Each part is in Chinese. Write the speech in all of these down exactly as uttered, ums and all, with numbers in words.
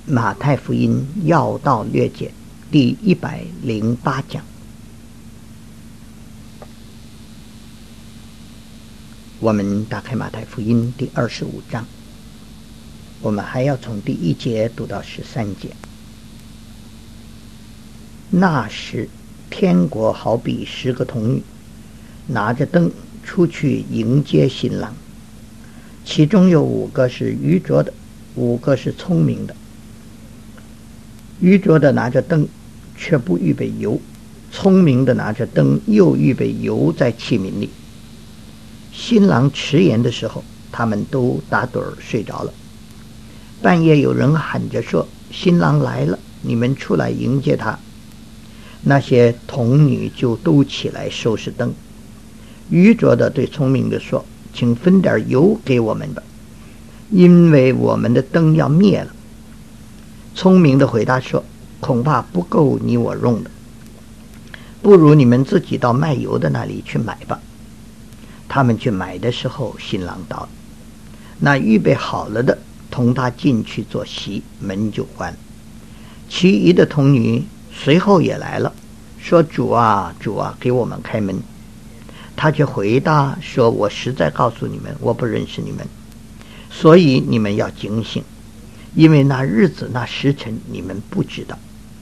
马太福音要道略解第一百零八讲。我们打开马太福音第二十五章，我们还要从第一节读到十三节。那时，天国好比十个童女，拿着灯出去迎接新郎，其中有五个是愚拙的，五个是聪明的。愚拙的拿着灯，却不预备油；聪明的拿着灯，又预备油在器皿里。新郎迟延的时候，他们都打盹儿睡着了。半夜有人喊着说：“新郎来了，你们出来迎接他。”那些童女就都起来收拾灯。愚拙的对聪明的说：“请分点油给我们吧，因为我们的灯要灭了。”聪明的回答说：“恐怕不够你我用的，不如你们自己到卖油的那里去买吧。”他们去买的时候，新郎到了，那预备好了的同他进去坐席，门就关了。其余的童女随后也来了，说：“主啊，主啊，给我们开门。”他却回答说：“我实在告诉你们，我不认识你们，所以你们要警醒，因为那日子那时辰你们不知道。”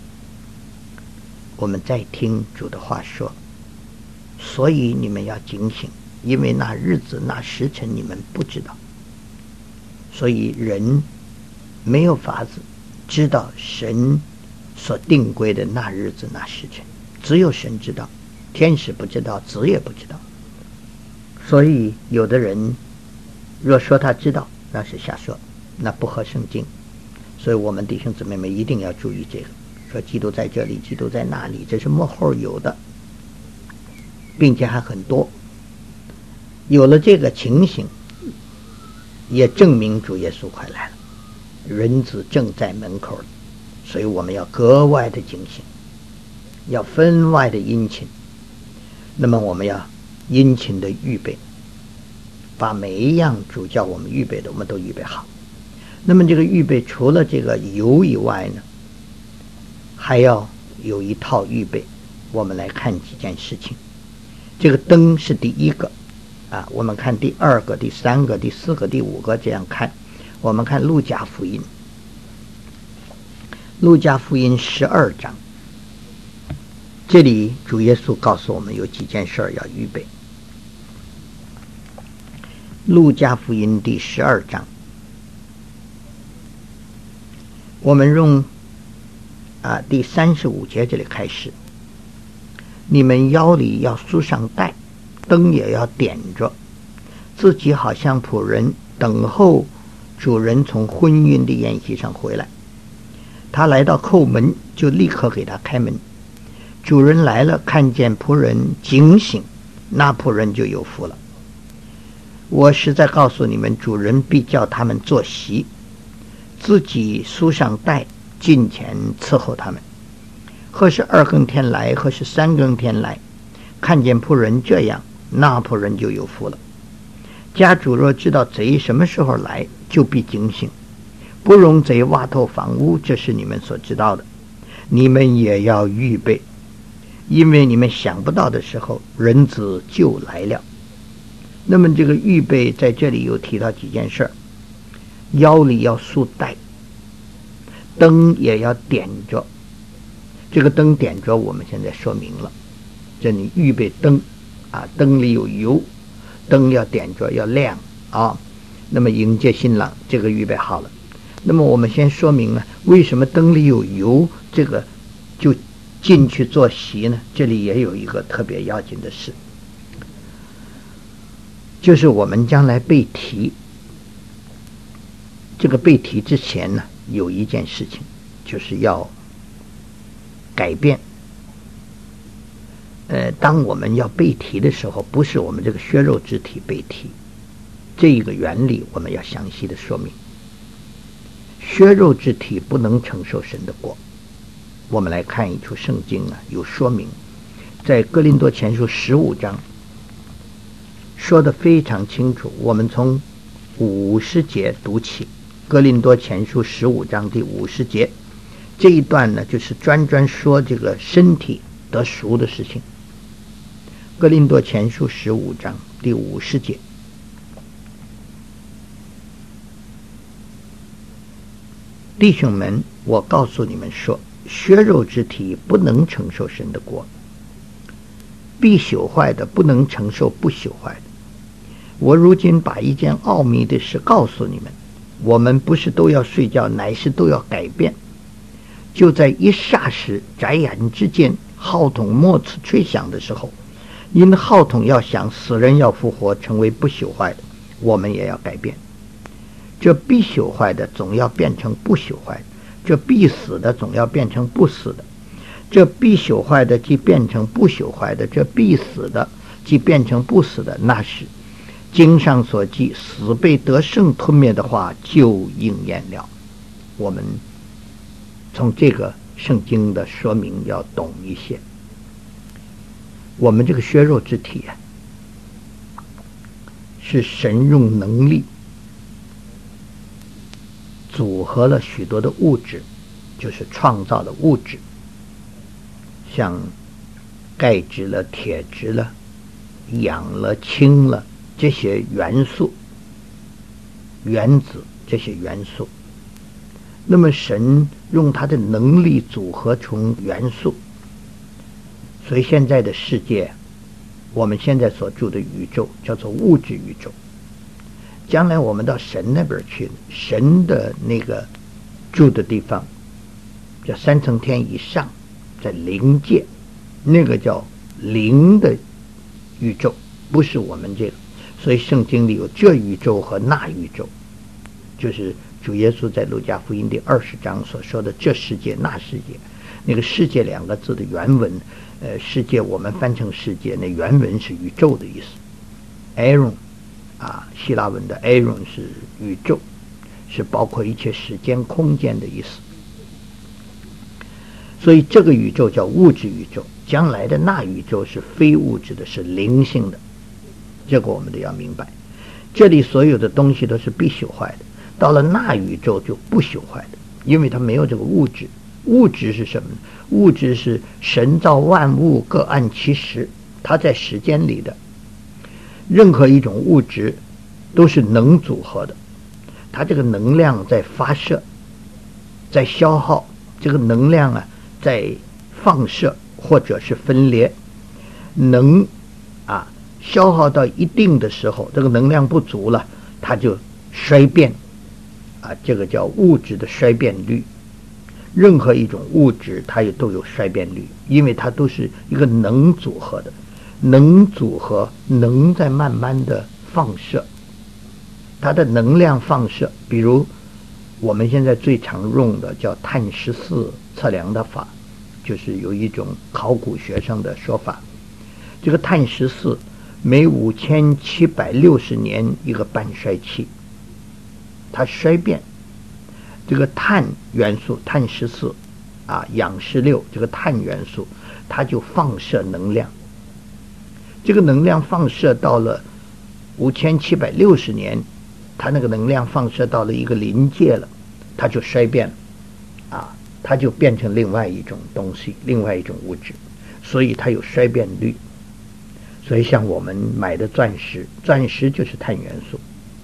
我们再听主的话说：“所以你们要警醒，因为那日子那时辰你们不知道。”所以人没有法子知道神所定规的那日子那时辰，只有神知道，天使不知道，子也不知道。所以有的人若说他知道，那是瞎说，那不合圣经。所以我们弟兄姊妹们一定要注意这个，说基督在这里，基督在那里，这是幕后有的，并且还很多。有了这个情形，也证明主耶稣快来了，人子正在门口里。所以我们要格外的警醒，要分外的殷勤。那么我们要殷勤的预备，把每一样主叫我们预备的我们都预备好。那么这个预备除了这个油以外呢，还要有一套预备。我们来看几件事情。这个灯是第一个啊，我们看第二个、第三个、第四个、第五个，这样看。我们看路加福音，路加福音十二章，这里主耶稣告诉我们有几件事要预备。路加福音第十二章，我们用啊第三十五节这里开始。你们腰里要束上带，灯也要点着，自己好像仆人等候主人从婚姻的宴席上回来。他来到叩门，就立刻给他开门。主人来了，看见仆人警醒，那仆人就有福了。我实在告诉你们，主人必叫他们坐席，自己束上带，近前伺候他们。何时二更天来，何时三更天来，看见仆人这样，那仆人就有福了。家主若知道贼什么时候来，就必警醒，不容贼挖透房屋，这是你们所知道的。你们也要预备，因为你们想不到的时候，人子就来了。那么这个预备在这里又提到几件事儿：腰里要束带，灯也要点着。这个灯点着，我们现在说明了，这里预备灯啊，灯里有油，灯要点着，要亮啊。那么迎接新郎，这个预备好了。那么我们先说明了为什么灯里有油，这个就进去坐席呢？这里也有一个特别要紧的事，就是我们将来背题，这个背题之前呢，有一件事情就是要改变。呃，当我们要背题的时候，不是我们这个血肉之体背题，这一个原理我们要详细的说明。血肉之体不能承受神的国。我们来看一处圣经啊，有说明，在哥林多前书十五章说得非常清楚。我们从五十节读起哥林多前书十五章第五十节，这一段呢就是专专说这个身体得赎的事情。哥林多前书十五章第五十节，弟兄们，我告诉你们说，血肉之体不能承受神的国，必朽坏的不能承受不朽坏的。我如今把一件奥秘的事告诉你们，我们不是都要睡觉，乃是都要改变。就在一霎时眨眼之间，号筒末次吹响的时候，因号筒要响，死人要复活，成为不朽坏的，我们也要改变。这必朽坏的总要变成不朽坏的，这必死的总要变成不死的。这必朽坏的既变成不朽坏的，这必死的既变成不死的，那时经上所记死被得胜吞灭的话就应验了。我们从这个圣经的说明要懂一些，我们这个血肉之体啊，是神用能力组合了许多的物质，就是创造的物质，像钙质了、铁质了、氧了、氢了，这些元素、原子，这些元素。那么神用他的能力组合成元素，所以现在的世界，我们现在所住的宇宙叫做物质宇宙。将来我们到神那边去，神的那个住的地方叫三层天以上，在灵界，那个叫灵的宇宙，不是我们这个。所以圣经里有这宇宙和那宇宙，就是主耶稣在路加福音第二十章所说的这世界那世界。那个世界两个字的原文，呃，世界我们翻成世界，那原文是宇宙的意思。Aion啊，希腊文的 Aion 是宇宙，是包括一切时间空间的意思。所以这个宇宙叫物质宇宙，将来的那宇宙是非物质的，是灵性的，这个我们都要明白。这里所有的东西都是必朽坏的，到了那宇宙就不朽坏的，因为它没有这个物质。物质是什么呢？物质是神造万物各按其时，它在时间里的任何一种物质都是能组合的，它这个能量在发射，在消耗，这个能量啊在放射或者是分裂，能啊消耗到一定的时候，这个能量不足了，它就衰变啊，这个叫物质的衰变率。任何一种物质它也都有衰变率，因为它都是一个能组合的，能组合能在慢慢的放射，它的能量放射，比如我们现在最常用的叫碳十四测量的法，就是有一种考古学上的说法，这个碳十四每五千七百六十年一个半衰期，它衰变。这个碳元素碳十四啊，氧十六，这个碳元素它就放射能量，这个能量放射到了五千七百六十年，它那个能量放射到了一个临界了，它就衰变了啊，它就变成另外一种东西，另外一种物质，所以它有衰变率。所以像我们买的钻石，钻石就是碳元素，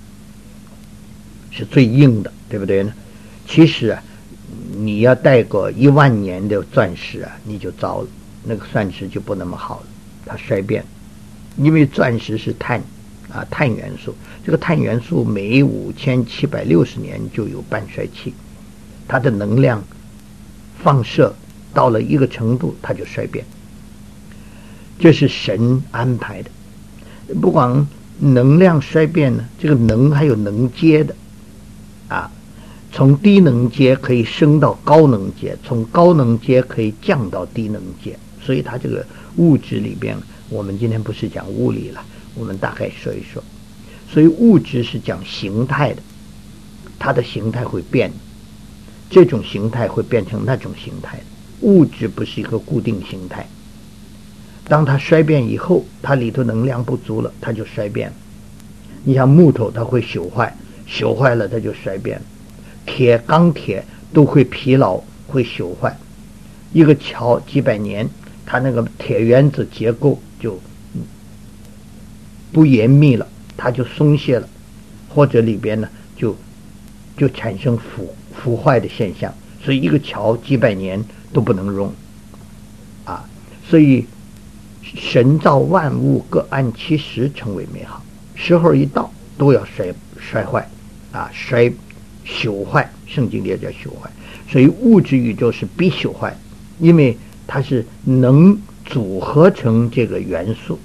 是最硬的，对不对呢？其实啊，你要戴个一万年的钻石啊，你就糟了，那个钻石就不那么好了，它衰变，因为钻石是碳啊，碳元素，这个碳元素每五千七百六十年就有半衰期，它的能量放射到了一个程度，它就衰变，这是神安排的。不光能量衰变呢，这个能还有能阶的啊。从低能阶可以升到高能阶，从高能阶可以降到低能阶，所以它这个物质里边，我们今天不是讲物理了，我们大概说一说。所以物质是讲形态的，它的形态会变，这种形态会变成那种形态，物质不是一个固定形态。当它衰变以后，它里头能量不足了，它就衰变了。你像木头，它会朽坏，朽坏了它就衰变了。 铁钢铁都会疲劳，会朽坏。一个桥几百年，它那个铁原子结构就不严密了，它就松懈了，或者里边呢就就产生腐腐坏的现象，所以一个桥几百年都不能用啊。所以神造万物各按其时成为美好，时候一到都要衰衰坏啊，衰朽坏，圣经里也叫朽坏。所以物质宇宙是必朽坏，因为它是能组合成这个元素。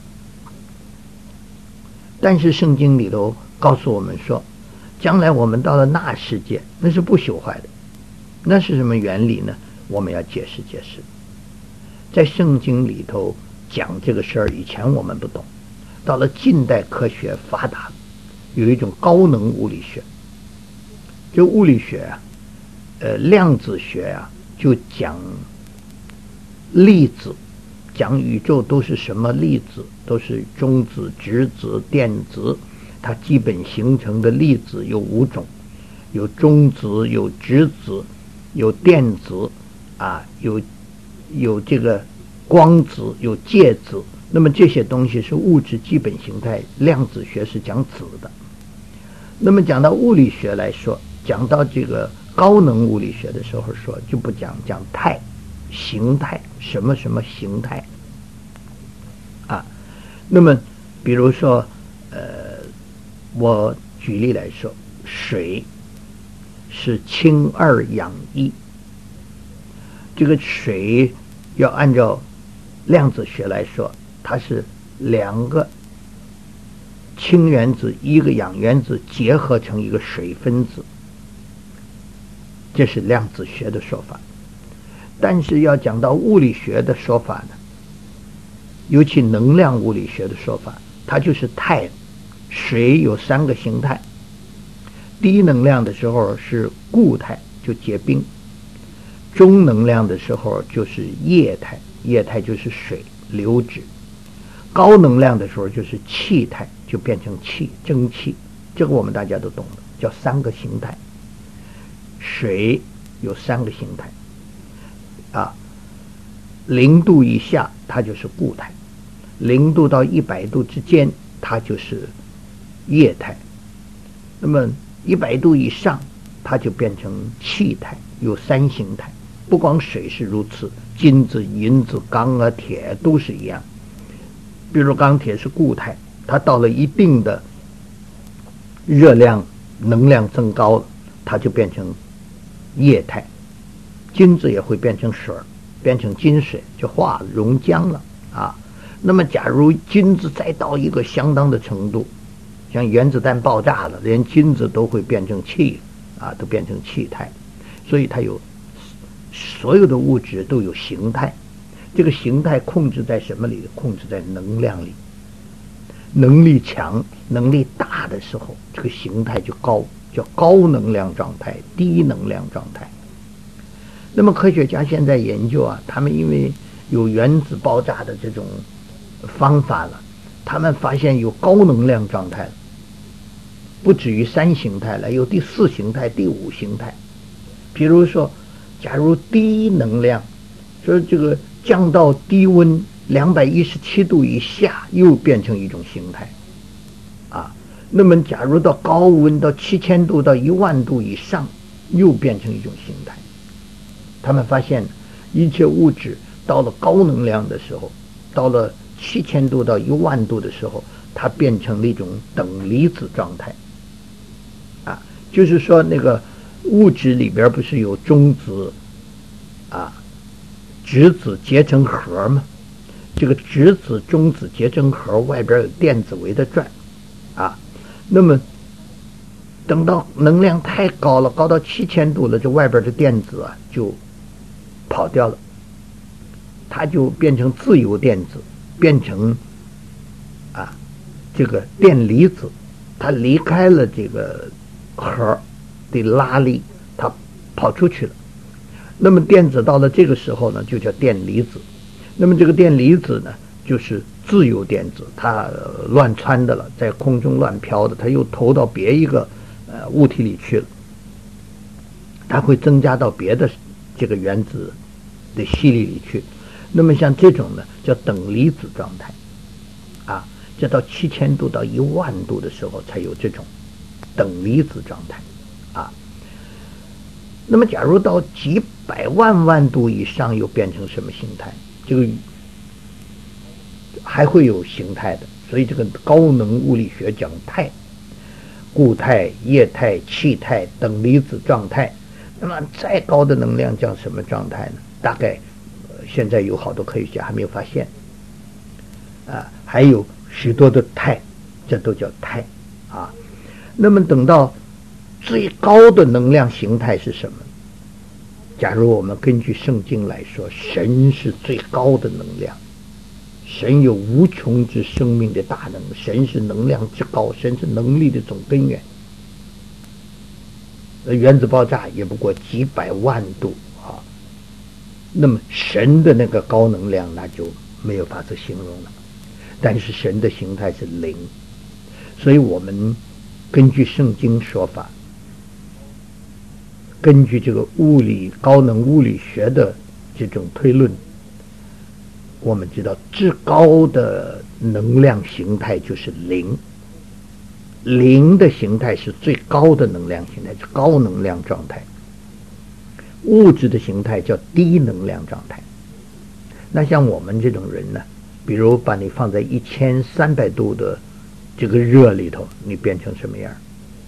但是圣经里头告诉我们说，将来我们到了那世界，那是不朽坏的。那是什么原理呢？我们要解释解释。在圣经里头讲这个事儿以前我们不懂，到了近代科学发达，有一种高能物理学。这物理学啊，呃，量子学啊，就讲粒子，讲宇宙都是什么粒子，都是中子、质子、电子。它基本形成的粒子有五种，有中子，有质子，有电子，啊，有有这个光子，有介子。那么这些东西是物质基本形态，量子学是讲子的。那么讲到物理学来说，讲到这个高能物理学的时候说，就不讲讲态、形态，什么什么形态啊。那么比如说呃我举例来说，水是氢二氧一，这个水要按照量子学来说，它是两个氢原子一个氧原子结合成一个水分子，这是量子学的说法。但是要讲到物理学的说法呢，尤其能量物理学的说法，它就是态。水有三个形态，低能量的时候是固态，就结冰；中能量的时候就是液态，液态就是水流质；高能量的时候就是气态，就变成气蒸汽。这个我们大家都懂的，叫三个形态。水有三个形态啊，零度以下它就是固态，零度到一百度之间它就是液态，那么一百度以上它就变成气态，有三形态。不光水是如此，金子、银子、钢啊、铁都是一样。比如钢铁是固态，它到了一定的热量能量增高了，它就变成液态。金子也会变成水，变成金水，就化了溶浆了啊。那么假如金子再到一个相当的程度，像原子弹爆炸了，连金子都会变成气啊，都变成气态。所以它有所有的物质都有形态，这个形态控制在什么里？控制在能量里。能力强、能力大的时候，这个形态就高，叫高能量状态、低能量状态。那么科学家现在研究啊，他们因为有原子爆炸的这种方法了，他们发现有高能量状态了，不止于三形态了，有第四形态、第五形态。比如说，假如低能量，说这个降到低温两百一十七度以下，又变成一种形态啊。那么假如到高温到七千度到一万度以上，又变成一种形态。他们发现一切物质到了高能量的时候，到了七千度到一万度的时候，它变成了一种等离子状态啊。就是说那个物质里边不是有中子啊、质子结成核吗？这个质子、中子结成核外边有电子围着转啊。那么等到能量太高了，高到七千度了，这外边的电子啊就跑掉了，它就变成自由电子，变成啊这个电离子，它离开了这个核的拉力，它跑出去了。那么电子到了这个时候呢，就叫电离子。那么这个电离子呢，就是自由电子，它乱窜的了，在空中乱飘的，它又投到别一个呃物体里去了它会增加到别的这个原子的系列里去。那么像这种呢，叫等离子状态，啊，这到七千度到一万度的时候才有这种等离子状态，啊。那么假如到几百万万度以上，又变成什么形态？这个还会有形态的，所以这个高能物理学讲态，固态、液态、气态、等离子状态。那么再高的能量叫什么状态呢？大概、呃、现在有好多科学家还没有发现，啊，还有许多的态，这都叫态，啊。那么等到最高的能量形态是什么？假如我们根据圣经来说，神是最高的能量，神有无穷之生命的大能，神是能量之高，神是能力的总根源。原子爆炸也不过几百万度啊，那么神的那个高能量那就没有法子形容了。但是神的形态是零，所以我们根据圣经说法，根据这个物理高能物理学的这种推论，我们知道至高的能量形态就是零。零的形态是最高的能量形态，是高能量状态。物质的形态叫低能量状态。那像我们这种人呢，比如把你放在一千三百度的这个热里头，你变成什么样？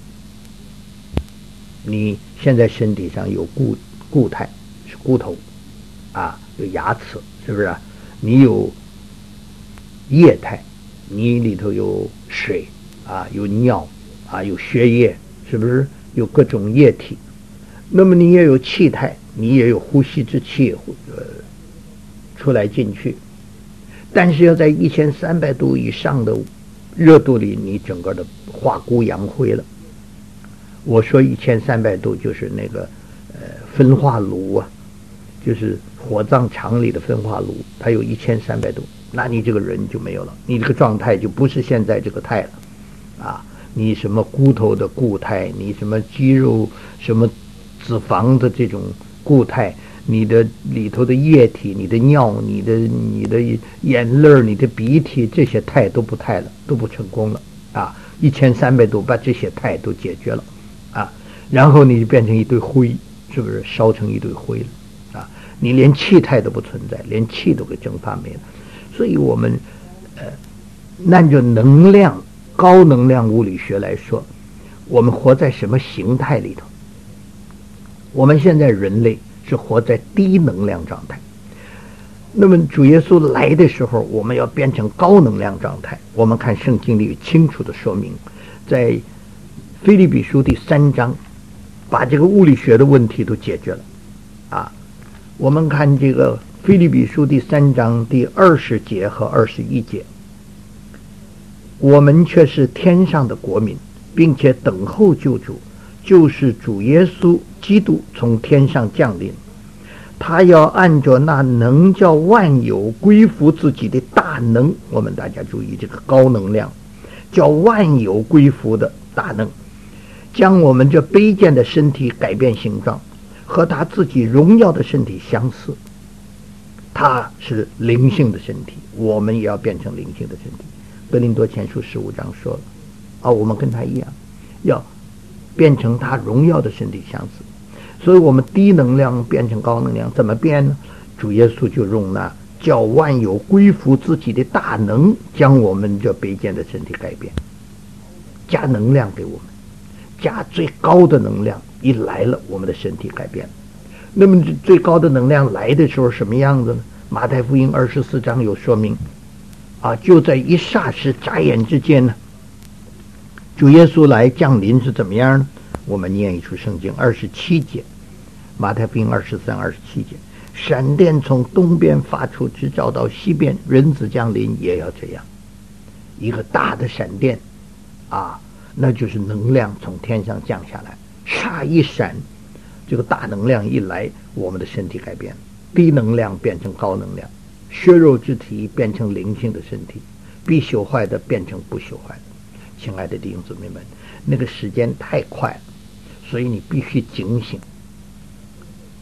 你现在身体上有固固态，是骨头啊，有牙齿，是不是啊？你有液态，你里头有水啊，有尿啊，有血液，是不是有各种液体？那么你也有气态，你也有呼吸之气，呃，出来进去。但是要在一千三百度以上的热度里，你整个的化孤扬灰了。我说一千三百度就是那个呃分化炉啊，就是火葬场里的分化炉，它有一千三百度，那你这个人就没有了，你这个状态就不是现在这个态了。啊，你什么骨头的固态，你什么肌肉、什么脂肪的这种固态，你的里头的液体、你的尿、你的你的眼泪、你的鼻涕，这些态都不态了，都不成功了啊！一千三百度把这些态都解决了啊，然后你就变成一堆灰，是不是烧成一堆灰了啊？你连气态都不存在，连气都给蒸发没了。所以我们呃，按照能量。高能量物理学来说，我们活在什么形态里头？我们现在人类是活在低能量状态。那么主耶稣来的时候，我们要变成高能量状态。我们看圣经里有清楚的说明，在腓立比书第三章，把这个物理学的问题都解决了。啊，我们看这个腓立比书第三章第二十节和二十一节。我们却是天上的国民，并且等候救主，就是主耶稣基督从天上降临。他要按着那能叫万有归服自己的大能，我们大家注意这个高能量，叫万有归服的大能，将我们这卑贱的身体改变形状，和他自己荣耀的身体相似。他是灵性的身体，我们也要变成灵性的身体。哥林多前书十五章说了，啊，我们跟他一样，要变成他荣耀的身体相似。所以我们低能量变成高能量，怎么变呢？主耶稣就用那叫万有归服自己的大能，将我们这卑贱的身体改变，加能量给我们，加最高的能量一来了，我们的身体改变了。那么最高的能量来的时候什么样子呢？马太福音二十四章有说明。啊，就在一霎时眨眼之间呢，主耶稣来降临是怎么样呢？我们念一出圣经二十七节，马太福音二十三、二十七节，闪电从东边发出，直照到西边，人子降临也要这样，一个大的闪电啊，那就是能量从天上降下来，唰一闪，这个大能量一来，我们的身体改变，低能量变成高能量。血肉之体变成灵性的身体，必朽坏的变成不朽坏的。亲爱的弟兄姊妹们，那个时间太快了，所以你必须警醒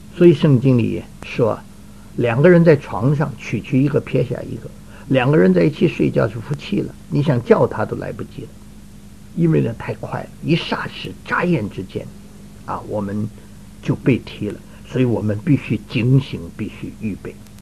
所以圣经里说，两个人在床上取去一个撇下一个，两个人在一起睡觉是夫妻了，你想叫他都来不及了，因为呢太快了，一霎时眨眼之间啊，我们就被踢了，所以我们必须警醒，必须预备。